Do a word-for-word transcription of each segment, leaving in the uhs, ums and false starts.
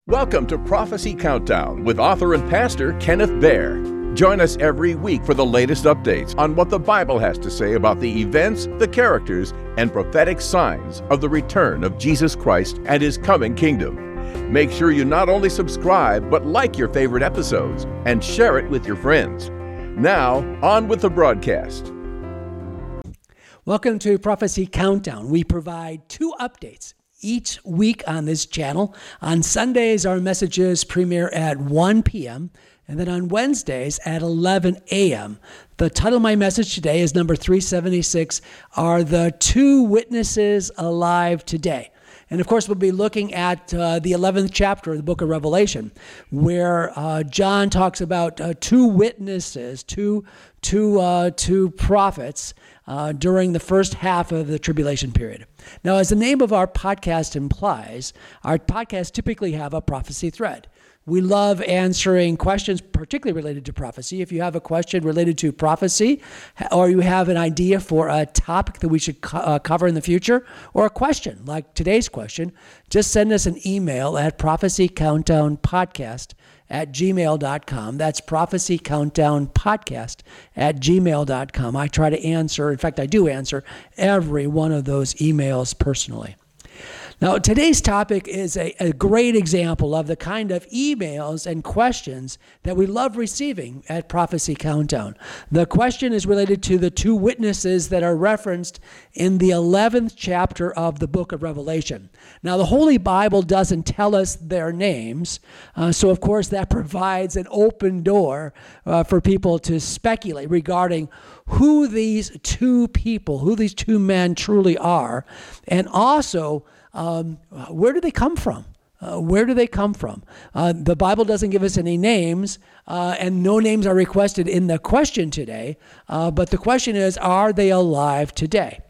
Welcome to Prophecy Countdown with author and pastor Kenneth Baer. Join us every week for the latest updates on what the Bible has to say about the events, the characters, and prophetic signs of the return of Jesus Christ and His coming kingdom. Make sure you not only subscribe, but like your favorite episodes and share it with your friends. Now, on with the broadcast. Welcome to Prophecy Countdown. We provide two updates each week on this channel. On Sundays, our messages premiere at one p.m., and then on Wednesdays at eleven a.m. The title of my message today is number three seventy-six, Are the Two Witnesses Alive Today? And of course, we'll be looking at uh, the eleventh chapter of the book of Revelation, where uh, John talks about uh, two witnesses, two, two, uh, two prophets uh, during the first half of the tribulation period. Now, as the name of our podcast implies, our podcasts typically have a prophecy thread. We love answering questions, particularly related to prophecy. If you have a question related to prophecy, or you have an idea for a topic that we should co- uh, cover in the future, or a question like today's question, just send us an email at prophecycountdownpodcast at gmail dot com. That's prophecycountdownpodcast at gmail dot com. I try to answer, in fact, I do answer every one of those emails personally. Now, today's topic is a, a great example of the kind of emails and questions that we love receiving at Prophecy Countdown. The question is related to the two witnesses that are referenced in the eleventh chapter of the book of Revelation. Now, the Holy Bible doesn't tell us their names, uh, so of course that provides an open door uh, for people to speculate regarding who these two people, who these two men truly are, and also Um, where do they come from? Uh, where do they come from? Uh, the Bible doesn't give us any names, uh, and no names are requested in the question today. Uh, but the question is, are they alive today?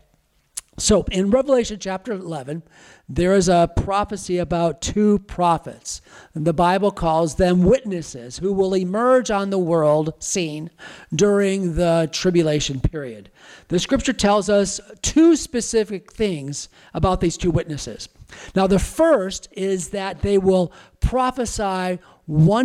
So in Revelation chapter eleven, there is a prophecy about two prophets. The Bible calls them witnesses who will emerge on the world scene during the tribulation period. The scripture tells us two specific things about these two witnesses. Now, the first is that they will prophesy one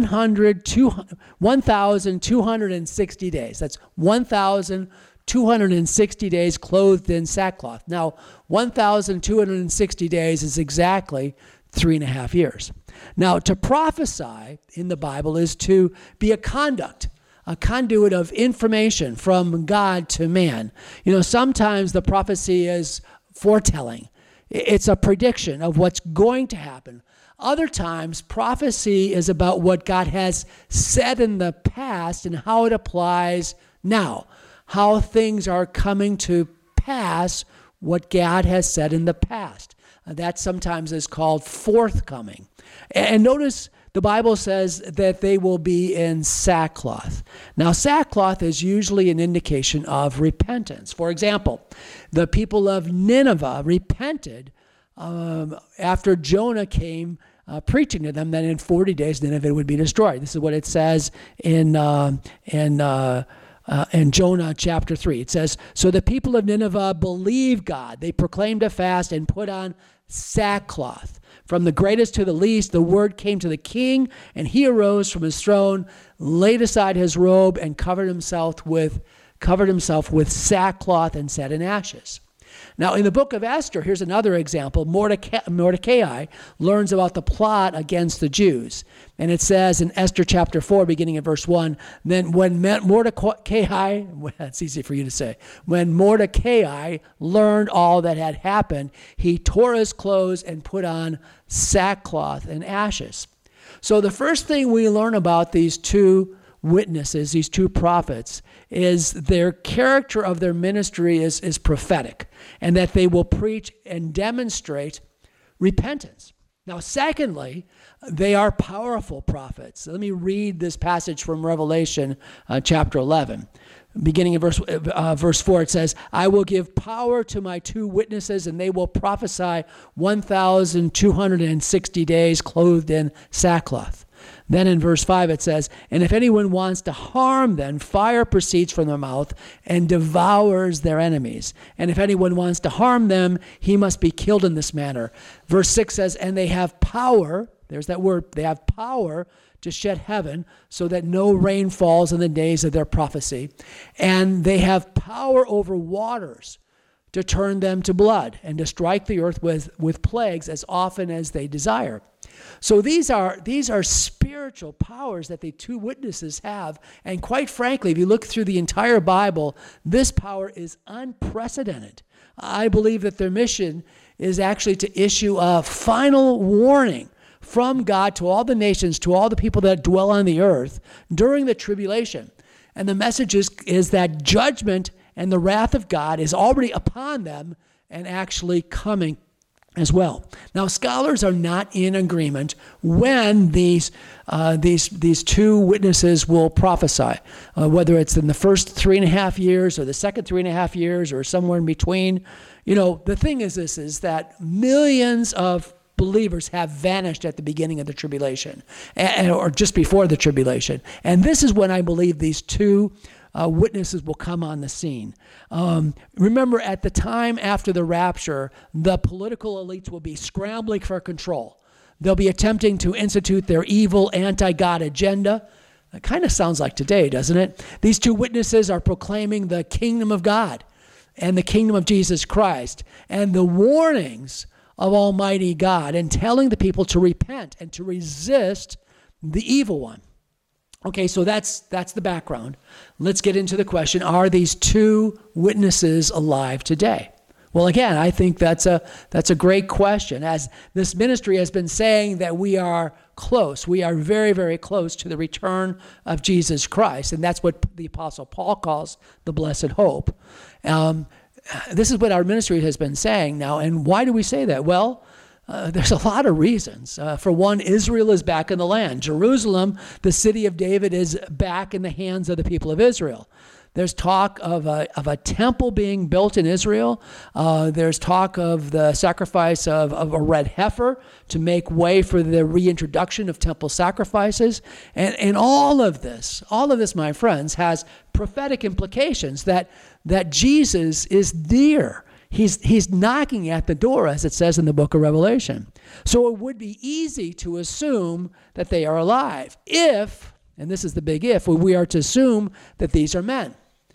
thousand two hundred sixty days. That's one thousand two hundred sixty days clothed in sackcloth. Now, one thousand two hundred sixty days is exactly three and a half years. Now, to prophesy in the Bible is to be a conduct, a conduit of information from God to man. You know, sometimes the prophecy is foretelling. It's a prediction of what's going to happen. Other times, prophecy is about what God has said in the past and how it applies now, how things are coming to pass, what God has said in the past. Uh, that sometimes is called forthcoming. And, and notice the Bible says that they will be in sackcloth. Now, sackcloth is usually an indication of repentance. For example, the people of Nineveh repented um, after Jonah came uh, preaching to them that in forty days Nineveh would be destroyed. This is what it says in uh, in uh, Uh, in Jonah chapter three. It says, so the people of Nineveh believed God. They proclaimed a fast and put on sackcloth. From the greatest to the least, the word came to the king, and he arose from his throne, laid aside his robe, and covered himself with covered himself with sackcloth and sat in ashes. Now, in the book of Esther, here's another example. Mordecai, Mordecai learns about the plot against the Jews. And it says in Esther chapter four, beginning at verse one, then when Mordecai, that's easy for you to say, when Mordecai learned all that had happened, he tore his clothes and put on sackcloth and ashes. So the first thing we learn about these two witnesses, these two prophets, is their character of their ministry is, is prophetic, and that they will preach and demonstrate repentance. Now, secondly, they are powerful prophets. Let me read this passage from Revelation uh, chapter eleven. Beginning in verse, uh, verse four, it says, I will give power to my two witnesses, and they will prophesy one thousand two hundred sixty days clothed in sackcloth. Then in verse five it says, and if anyone wants to harm them, fire proceeds from their mouth and devours their enemies. And if anyone wants to harm them, he must be killed in this manner. Verse six says, and they have power, There's that word. They have power to shed heaven so that no rain falls in the days of their prophecy. And they have power over waters to turn them to blood and to strike the earth with, with plagues as often as they desire. So these are these are spiritual powers that the two witnesses have. And quite frankly, if you look through the entire Bible, this power is unprecedented. I believe that their mission is actually to issue a final warning from God to all the nations, to all the people that dwell on the earth during the tribulation. And the message is, is that judgment and the wrath of God is already upon them and actually coming as well. Now, scholars are not in agreement when these uh, these these two witnesses will prophesy, uh, whether it's in the first three and a half years or the second three and a half years or somewhere in between. You know, the thing is this, is that millions of believers have vanished at the beginning of the tribulation, and, or just before the tribulation. And this is when I believe these two Uh, witnesses will come on the scene. Um, remember, at the time after the rapture, the political elites will be scrambling for control. They'll be attempting to institute their evil anti-God agenda. It kind of sounds like today, doesn't it? These two witnesses are proclaiming the kingdom of God and the kingdom of Jesus Christ and the warnings of Almighty God, and telling the people to repent and to resist the evil one. Okay, so that's that's the background. Let's get into the question, are these two witnesses alive today? Well, again, I think that's a that's a great question. As this ministry has been saying that we are close. We are very, very close to the return of Jesus Christ. And that's what the Apostle Paul calls the blessed hope. Um, this is what our ministry has been saying now. And why do we say that? Well, Uh, there's a lot of reasons. Uh, for one, Israel is back in the land. Jerusalem, the city of David, is back in the hands of the people of Israel. There's talk of a, of a temple being built in Israel. Uh, there's talk of the sacrifice of, of a red heifer to make way for the reintroduction of temple sacrifices. And, and all of this, all of this, my friends, has prophetic implications that, that Jesus is near. He's, he's knocking at the door, as it says in the book of Revelation. So it would be easy to assume that they are alive if, and this is the big if, we are to assume that these are men.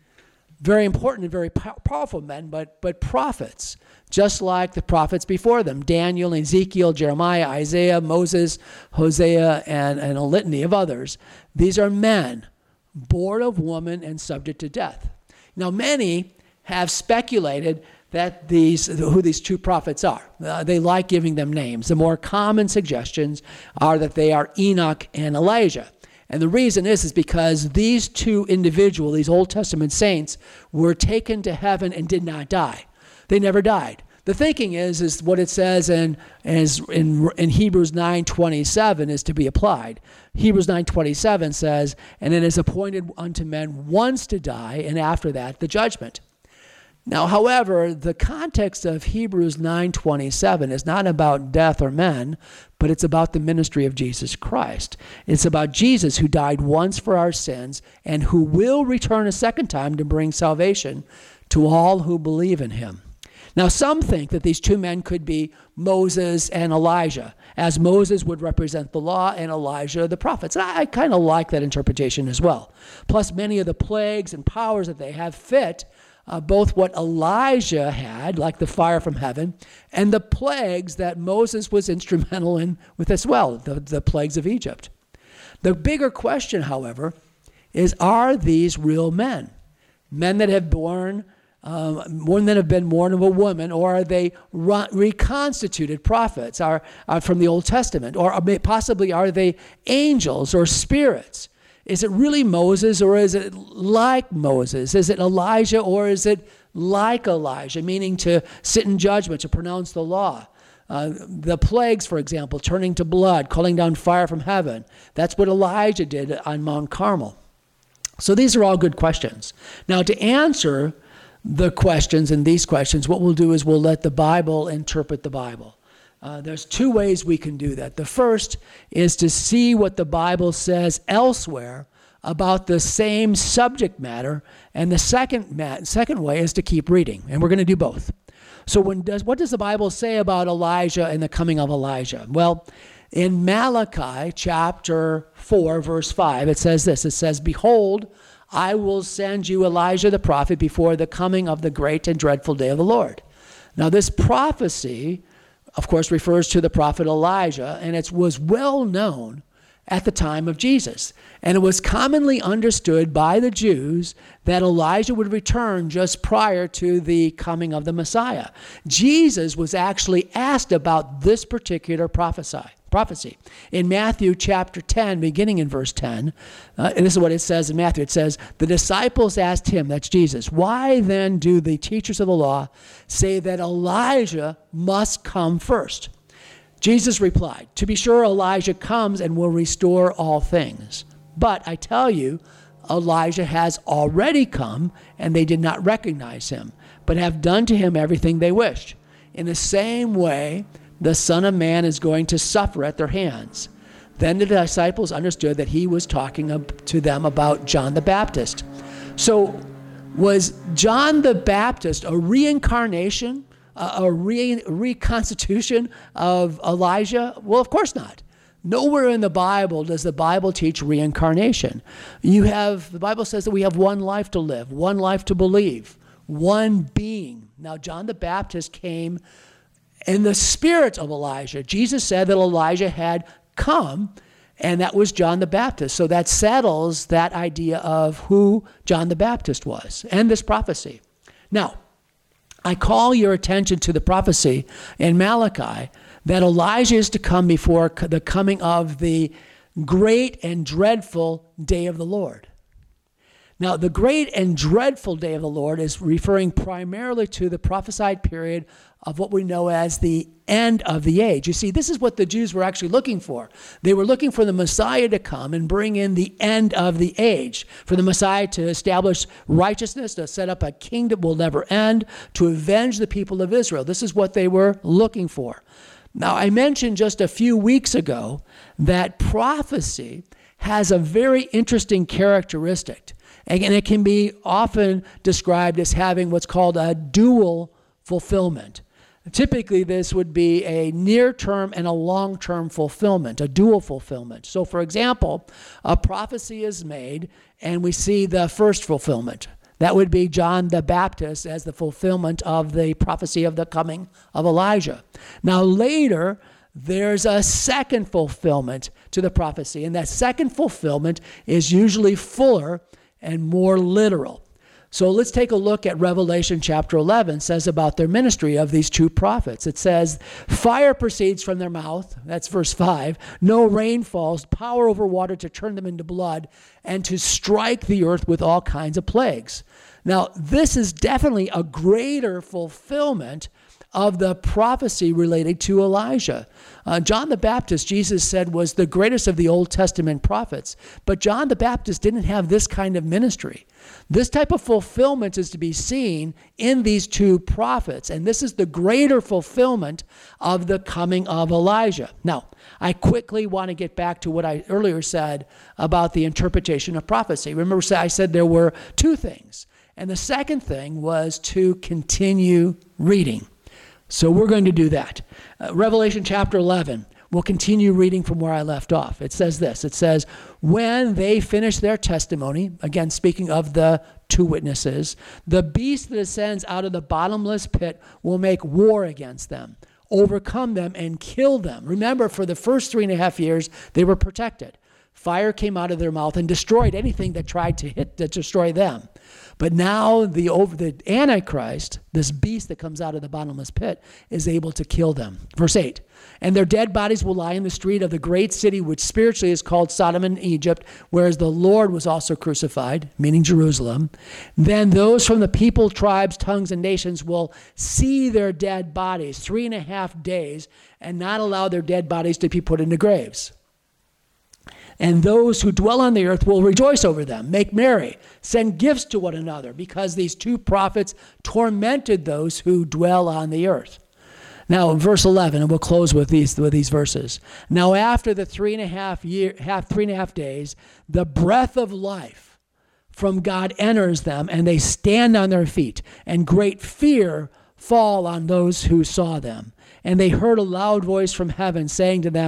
Very important and very po- powerful men, but, but prophets, just like the prophets before them, Daniel, Ezekiel, Jeremiah, Isaiah, Moses, Hosea, and, and a litany of others. These are men born of woman and subject to death. Now, many have speculated that these, who these two prophets are. Uh, they like giving them names. The more common suggestions are that they are Enoch and Elijah. And the reason is, is because these two individuals, these Old Testament saints, were taken to heaven and did not die. They never died. The thinking is, is what it says in, is in, in Hebrews nine twenty-seven is to be applied. Hebrews nine twenty-seven says, and it is appointed unto men once to die, and after that the judgment. Now, however, the context of Hebrews nine twenty-seven is not about death or men, but it's about the ministry of Jesus Christ. It's about Jesus, who died once for our sins and who will return a second time to bring salvation to all who believe in him. Now, some think that these two men could be Moses and Elijah, as Moses would represent the law and Elijah the prophets. And I, I kind of like that interpretation as well. Plus, many of the plagues and powers that they have fit Uh, both what Elijah had, like the fire from heaven, and the plagues that Moses was instrumental in with as well, the, the plagues of Egypt. The bigger question, however, is, are these real men? Men that have born, um, one that have been born of a woman, or are they re- reconstituted prophets are, are from the Old Testament? Or are, possibly are they angels or spirits? Is it really Moses, or is it like Moses? Is it Elijah, or is it like Elijah, meaning to sit in judgment, to pronounce the law? Uh, the plagues, for example, turning to blood, calling down fire from heaven. That's what Elijah did on Mount Carmel. So these are all good questions. Now, to answer the questions and these questions, what we'll do is we'll let the Bible interpret the Bible. Uh, there's two ways we can do that. The first is to see what the Bible says elsewhere about the same subject matter, and the second ma- second way is to keep reading, and we're going to do both. So when does what does the Bible say about Elijah and the coming of Elijah? Well, in Malachi chapter four, verse five, it says this. It says, "Behold, I will send you Elijah the prophet before the coming of the great and dreadful day of the Lord." Now, this prophecy, of course, refers to the prophet Elijah, and it was well known at the time of Jesus. And it was commonly understood by the Jews that Elijah would return just prior to the coming of the Messiah. Jesus was actually asked about this particular prophecy. prophecy. In Matthew chapter ten, beginning in verse ten, uh, and this is what it says in Matthew. It says, "The disciples asked him," that's Jesus, "Why then do the teachers of the law say that Elijah must come first?" Jesus replied, "To be sure, Elijah comes and will restore all things. But I tell you, Elijah has already come, and they did not recognize him, but have done to him everything they wished. In the same way, the Son of Man is going to suffer at their hands." Then the disciples understood that he was talking to them about John the Baptist. So was John the Baptist a reincarnation, a re- reconstitution of Elijah? Well, of course not. Nowhere in the Bible does the Bible teach reincarnation. You have, the Bible says that we have one life to live, one life to believe, one being. Now, John the Baptist came in the spirit of Elijah. Jesus said that Elijah had come, and that was John the Baptist. So that settles that idea of who John the Baptist was and this prophecy. Now, I call your attention to the prophecy in Malachi that Elijah is to come before the coming of the great and dreadful day of the Lord. Now, the great and dreadful day of the Lord is referring primarily to the prophesied period of what we know as the end of the age. You see, this is what the Jews were actually looking for. They were looking for the Messiah to come and bring in the end of the age, for the Messiah to establish righteousness, to set up a kingdom will never end, to avenge the people of Israel. This is what they were looking for. Now, I mentioned just a few weeks ago that prophecy has a very interesting characteristic. And it can be often described as having what's called a dual fulfillment. Typically, this would be a near-term and a long-term fulfillment, a dual fulfillment. So, for example, a prophecy is made, and we see the first fulfillment. That would be John the Baptist as the fulfillment of the prophecy of the coming of Elijah. Now, later, there's a second fulfillment to the prophecy, and that second fulfillment is usually fuller and more literal. So let's take a look at Revelation chapter eleven. It says about their ministry of these two prophets. It says, "Fire proceeds from their mouth," that's verse five, "no rain falls, power over water to turn them into blood, and to strike the earth with all kinds of plagues." Now, this is definitely a greater fulfillment of the prophecy related to Elijah. Uh, John the Baptist, Jesus said, was the greatest of the Old Testament prophets. But John the Baptist didn't have this kind of ministry. This type of fulfillment is to be seen in these two prophets. And this is the greater fulfillment of the coming of Elijah. Now, I quickly want to get back to what I earlier said about the interpretation of prophecy. Remember, I said there were two things. And the second thing was to continue reading. So we're going to do that. Uh, Revelation chapter eleven, we'll continue reading from where I left off. It says this. It says, "When they finish their testimony," again speaking of the two witnesses, "the beast that ascends out of the bottomless pit will make war against them, overcome them, and kill them." Remember, for the first three and a half years, they were protected. Fire came out of their mouth and destroyed anything that tried to hit to destroy them. But now the over the Antichrist, this beast that comes out of the bottomless pit, is able to kill them. Verse eight, "And their dead bodies will lie in the street of the great city, which spiritually is called Sodom and Egypt, whereas the Lord was also crucified," meaning Jerusalem. "Then those from the people, tribes, tongues, and nations will see their dead bodies three and a half days and not allow their dead bodies to be put into graves. And those who dwell on the earth will rejoice over them, make merry, send gifts to one another, because these two prophets tormented those who dwell on the earth." Now, verse eleven, and we'll close with these with these verses. "Now, after the three and a half year, half three and a half days, the breath of life from God enters them, and they stand on their feet, and great fear fall on those who saw them. And they heard a loud voice from heaven saying to them,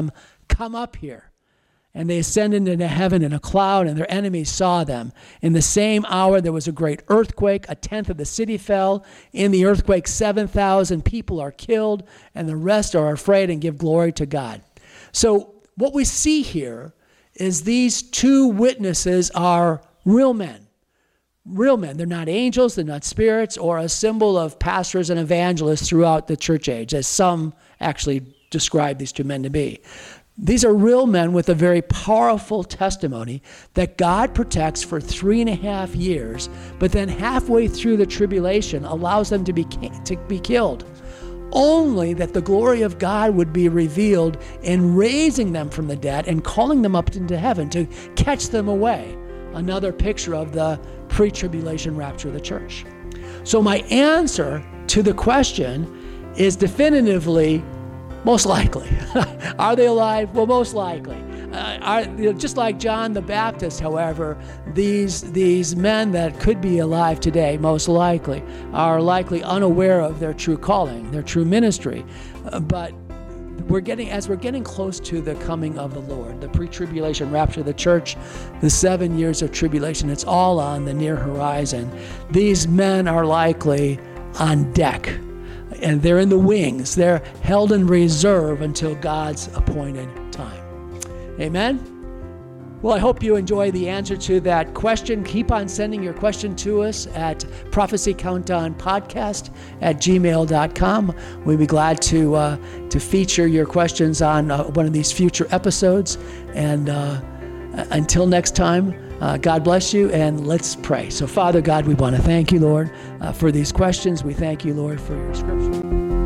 come up here. And they ascended into heaven in a cloud, and their enemies saw them. In the same hour, there was a great earthquake. A tenth of the city fell. In the earthquake, seven thousand people are killed, and the rest are afraid and give glory to God. So what we see here is these two witnesses are real men. Real men. They're not angels, they're not spirits, or a symbol of pastors and evangelists throughout the church age, as some actually describe these two men to be. These are real men with a very powerful testimony that God protects for three and a half years, but then halfway through the tribulation allows them to be to be killed, only that the glory of God would be revealed in raising them from the dead and calling them up into heaven to catch them away. Another picture of the pre-tribulation rapture of the church. So my answer to the question is definitively most likely. Are they alive? Well, most likely. Uh, are, you know, just like John the Baptist, however, these these men that could be alive today, most likely, are likely unaware of their true calling, their true ministry. Uh, but we're getting, as we're getting close to the coming of the Lord, the pre-tribulation rapture of the church, the seven years of tribulation, it's all on the near horizon. These men are likely on deck. And they're in the wings. They're held in reserve until God's appointed time. Amen? Well, I hope you enjoy the answer to that question. Keep on sending your question to us at prophecy countdown podcast at gmail dot com. We'd be glad to uh, to feature your questions on uh, one of these future episodes. And uh, until next time, Uh, God bless you, and let's pray. So, Father God, we want to thank you, Lord, uh, for these questions. We thank you, Lord, for your scripture.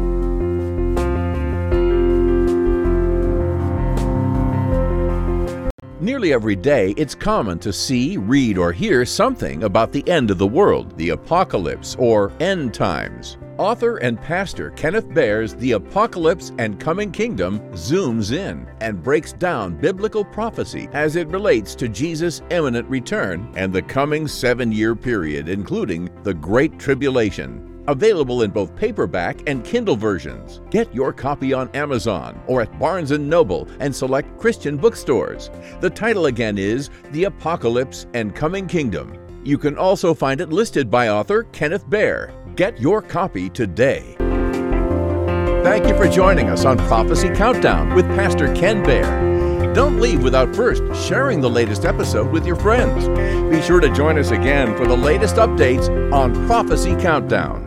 Nearly every day, it's common to see, read, or hear something about the end of the world, the apocalypse, or end times. Author and pastor Kenneth Baer's The Apocalypse and Coming Kingdom zooms in and breaks down biblical prophecy as it relates to Jesus' imminent return and the coming seven-year period, including the Great Tribulation. Available in both paperback and Kindle versions. Get your copy on Amazon or at Barnes and Noble and select Christian bookstores. The title again is The Apocalypse and Coming Kingdom. You can also find it listed by author Kenneth Baer. Get your copy today. Thank you for joining us on Prophecy Countdown with Pastor Ken Baer. Don't leave without first sharing the latest episode with your friends. Be sure to join us again for the latest updates on Prophecy Countdown.